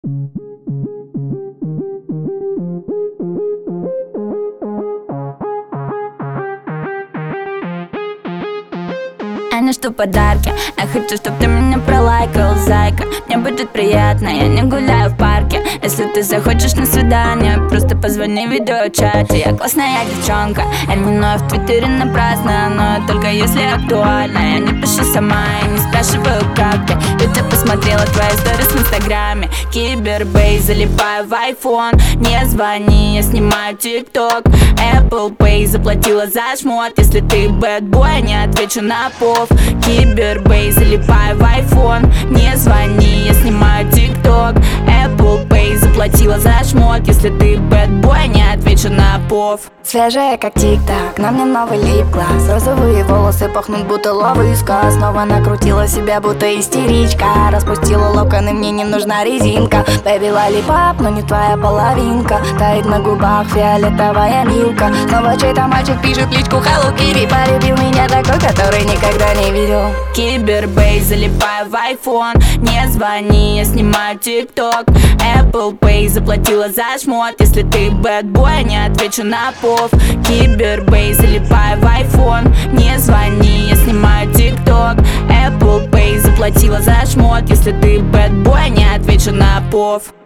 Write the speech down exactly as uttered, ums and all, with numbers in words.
Я не жду подарки, я хочу, чтоб ты меня пролайкал, зайка. Мне будет приятно, я не гуляю в парке. Если ты захочешь на свидание, просто позвони в видеочате. Я классная девчонка, я не ною в твиттере напрасно, но только если актуально. Я не пишу сама, я не спрашиваю, как ты. Ведь я посмотрела твои сторис в инстаграме. Кибербейс, залипаю в айфон. Не звони, я снимаю тикток. Apple Pay, заплатила за шмот. Если ты бэдбой, не отвечу на пов. Кибербейс, залипаю в айфон. Не звони, я снимаю тикток. Apple Pay, заплатила за шмот. Если ты бэдбой, не отвечу на пов. Свежая как тик-так, на мне новый лип-глаз. Розовые волосы пахнут будто ловушка. Снова накрутила себя будто истеричка. Распустила локоны, мне не нужна резинка. Бэби лолипап, но не твоя половинка. Тает на губах фиолетовая милка. Снова чей-то мальчик пишет личку Hello Kitty. Полюбил меня такой, который никогда не видел. Кибербейс, залипаю в айфон. Не звони, я снимаю тикток. Apple Pay, заплатила за шмот. Если ты бэдбой, не отвечу на пов. Кибербейс, залипаю в айфон. Не звони, я снимаю тикток. Apple Pay, заплатила за шмот. Если ты бэдбой, не отвечу на пов.